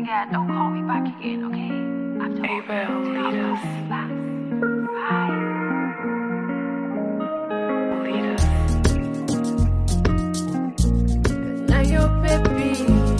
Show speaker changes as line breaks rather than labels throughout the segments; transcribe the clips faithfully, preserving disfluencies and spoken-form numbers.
Yeah, don't call me back again, okay? After all,
Abel, lead us.
Bye.
Lead us.
Now your baby.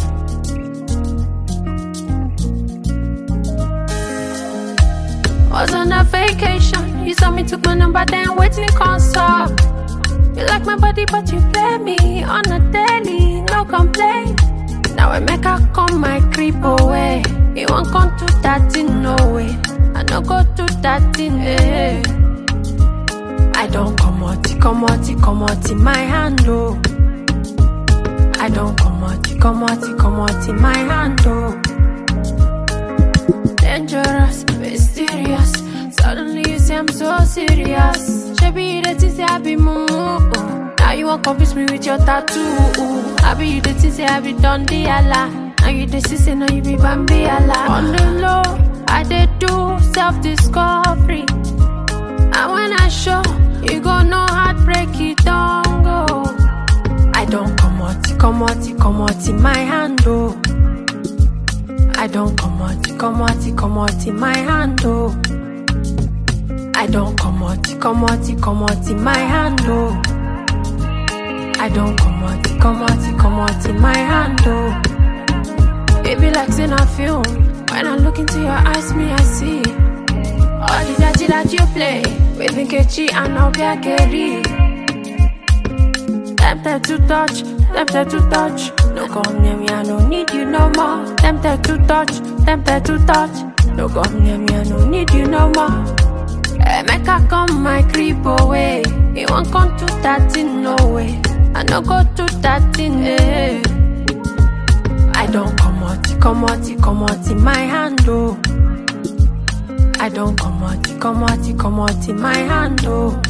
Was on a vacation. You saw me took my number, then waiting console. You like my body, but you play me on a daily, no complaint. Now I make her come my creep away. You won't come to that thing, no way. I no go to that thing, eh. I don't come out, come out, come out in my hand, oh. I don't come out, come out, come out in my hand, oh. Dangerous, mysterious. Suddenly you say I'm so serious. Shabby, that is I be mumu. Now you won't confuse me with your tattoo. I be you the say I be done the Allah. Now you the say now you be Bambi Allah. On the low, I did do self-discovery. And when I show, you gon' know heartbreak it don't go. I don't come out, come out, come out in my hand, oh. I don't come out, come out, come out in my hand, oh. I don't come out, come out, come out in my hand, oh. I don't come out, come out, come out in my hand, oh. It be like saying I feel. When I look into your eyes, me I see all the dirty that you play with Nkechi and Obiageri. Tempted to touch, tempted to touch. No come near me, I don't need you no more. Tempted to touch, tempted to touch. No come near me, I don't need you no more. Hey, make her come my creep away. You won't come to that thing, no way. I no go to that thing, eh. I don't come out, come out, come out in my hand, oh. I don't come out, come out, come out in my hand, oh.